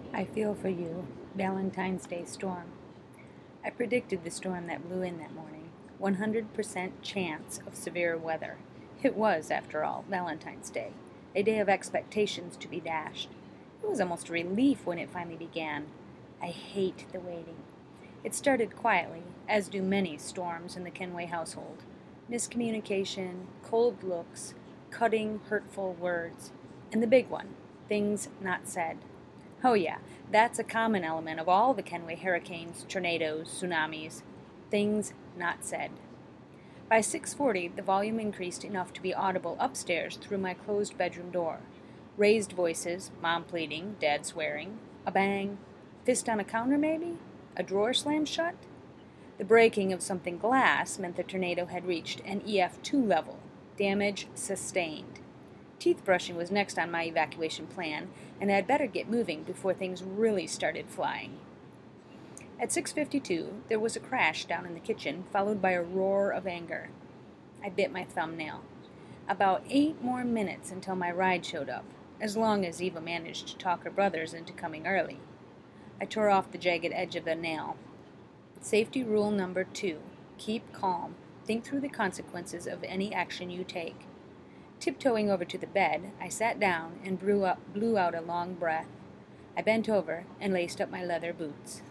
I feel for you. Valentine's Day storm. I predicted the storm that blew in that morning. 100% chance of severe weather. It was, after all, Valentine's Day, a day of expectations to be dashed. It was almost a relief when it finally began. I hate the waiting. It started quietly, as do many storms in the Kenway household. Miscommunication, cold looks, cutting, hurtful words, and the big one, things not said. Oh, yeah, that's a common element of all the Kenway hurricanes, tornadoes, tsunamis. Things not said. By 6:40, the volume increased enough to be audible upstairs through my closed bedroom door. Raised voices, Mom pleading, Dad swearing, a bang, fist on a counter maybe, a drawer slammed shut. The breaking of something glass meant the tornado had reached an EF2 level, damage sustained. Teeth brushing was next on my evacuation plan, and I'd better get moving before things really started flying. At 6:52, there was a crash down in the kitchen, followed by a roar of anger. I bit my thumbnail. About 8 more minutes until my ride showed up, as long as Eva managed to talk her brothers into coming early. I tore off the jagged edge of the nail. Safety rule number 2. Keep calm. Think through the consequences of any action you take. Tiptoeing over to the bed, I sat down and blew out a long breath. I bent over and laced up my leather boots.